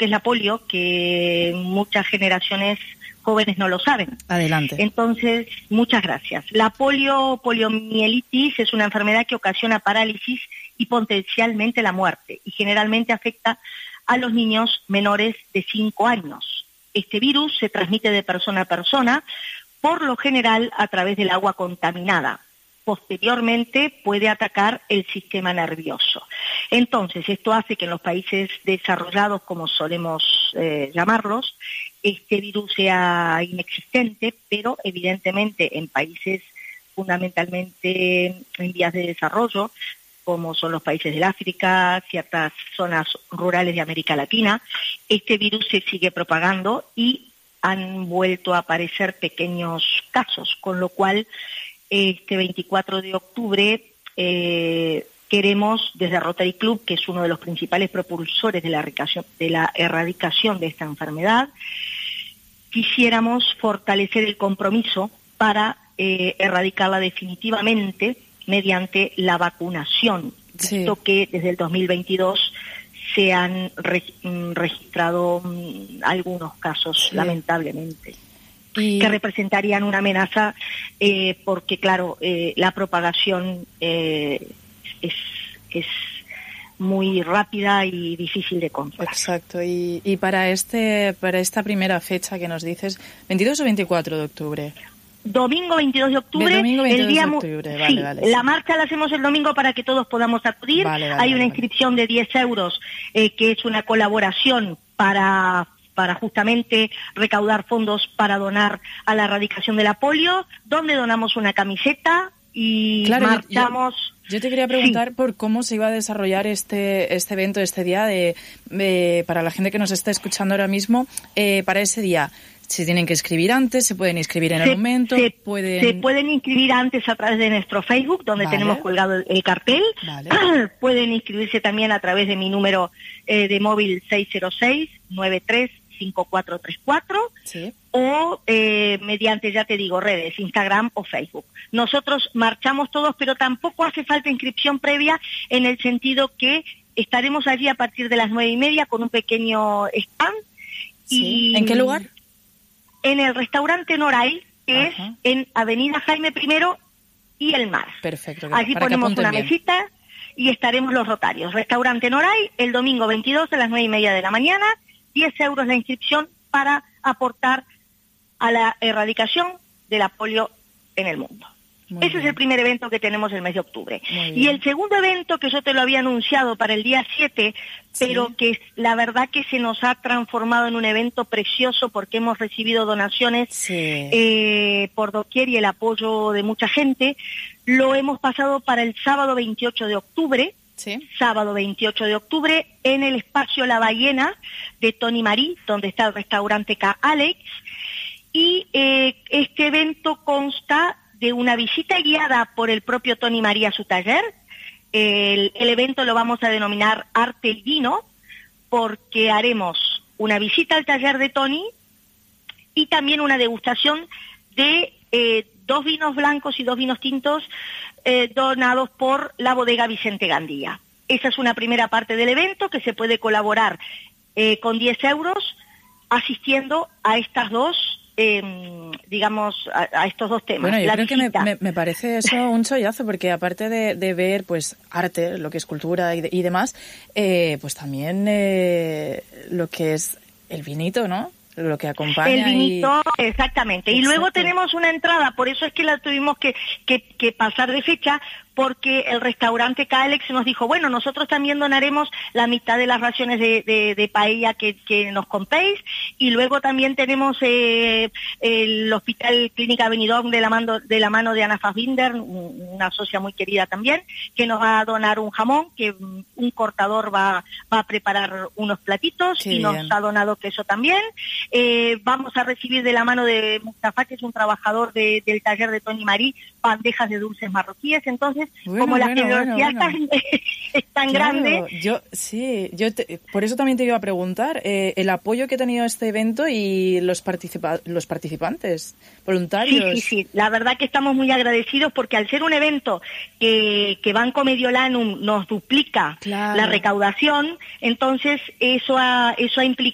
que es la polio, que muchas generaciones jóvenes no lo saben. Adelante. Entonces, muchas gracias. La poliomielitis es una enfermedad que ocasiona parálisis y potencialmente la muerte, y generalmente afecta a los niños menores de 5 años. Este virus se transmite de persona a persona, por lo general a través del agua contaminada. Posteriormente puede atacar el sistema nervioso. Entonces, esto hace que en los países desarrollados, como solemos llamarlos, este virus sea inexistente, pero evidentemente en países fundamentalmente en vías de desarrollo, como son los países del África, ciertas zonas rurales de América Latina, este virus se sigue propagando y han vuelto a aparecer pequeños casos, con lo cual este 24 de octubre queremos, desde Rotary Club, que es uno de los principales propulsores de la erradicación de esta enfermedad, quisiéramos fortalecer el compromiso para erradicarla definitivamente mediante la vacunación, visto que desde el 2022 se han registrado algunos casos, lamentablemente, que representarían una amenaza porque, claro, la propagación es muy rápida y difícil de controlar. Exacto. Y para esta primera fecha que nos dices, ¿22 o 24 de octubre? Domingo 22 de octubre, el día vale, la marcha la hacemos el domingo para que todos podamos acudir. Hay una inscripción de 10 euros, que es una colaboración para justamente recaudar fondos para donar a la erradicación de la polio, donde donamos una camiseta y marchamos. Yo te quería preguntar por cómo se iba a desarrollar este evento, este día, para la gente que nos está escuchando ahora mismo, para ese día. ¿Se tienen que inscribir antes? ¿Se pueden inscribir en el momento? Se pueden inscribir antes a través de nuestro Facebook, donde tenemos colgado el cartel. Pueden inscribirse también a través de mi número de móvil 606-935434 o mediante, ya te digo, redes, Instagram o Facebook. Nosotros marchamos todos, pero tampoco hace falta inscripción previa, en el sentido que estaremos allí a partir de las 9:30 con un pequeño stand. ¿En qué lugar? En el restaurante Noray, que es en Avenida Jaime I y El Mar. Perfecto. Allí ponemos una mesita y estaremos los rotarios. Restaurante Noray, el domingo 22 a las 9:30 de la mañana, 10 euros la inscripción para aportar a la erradicación de la polio en el mundo. Ese es el primer evento que tenemos el mes de octubre. Y el segundo evento, que yo te lo había anunciado para el día 7, pero que la verdad que se nos ha transformado en un evento precioso porque hemos recibido donaciones por doquier y el apoyo de mucha gente, lo hemos pasado para el sábado 28 de octubre, sábado 28 de octubre, en el espacio La Ballena de Tony Marí, donde está el restaurante K. Alex, y este evento consta de una visita guiada por el propio Tony Marí a su taller. El evento lo vamos a denominar Arte y Vino, porque haremos una visita al taller de Tony y también una degustación de 2 vinos blancos y 2 vinos tintos donados por la bodega Vicente Gandía. Esa es una primera parte del evento que se puede colaborar con 10 euros asistiendo a estas dos a estos dos temas. Bueno, yo creo que me parece eso un chollazo, porque aparte de ver pues arte, lo que es cultura y demás, pues también lo que es el vinito, ¿no? Lo que acompaña. El vinito, exactamente. Y luego tenemos una entrada, por eso es que la tuvimos que pasar de fecha, porque el restaurante K-Alex nos dijo, bueno, nosotros también donaremos la mitad de las raciones de paella que nos compréis, y luego también tenemos el Hospital Clínica Benidorm de la mano de Ana Fassbinder, una socia muy querida también, que nos va a donar un jamón, que un cortador va a preparar unos platitos, y nos ha donado queso también. Vamos a recibir de la mano de Mustafa, que es un trabajador del taller de Tony Marí, bandejas de dulces marroquíes. Entonces, como la generosidad es tan grande... Por eso también te iba a preguntar el apoyo que ha tenido este evento y los participantes, voluntarios. Sí, la verdad que estamos muy agradecidos, porque al ser un evento que Banco Mediolanum nos duplica la recaudación, entonces eso ha implicado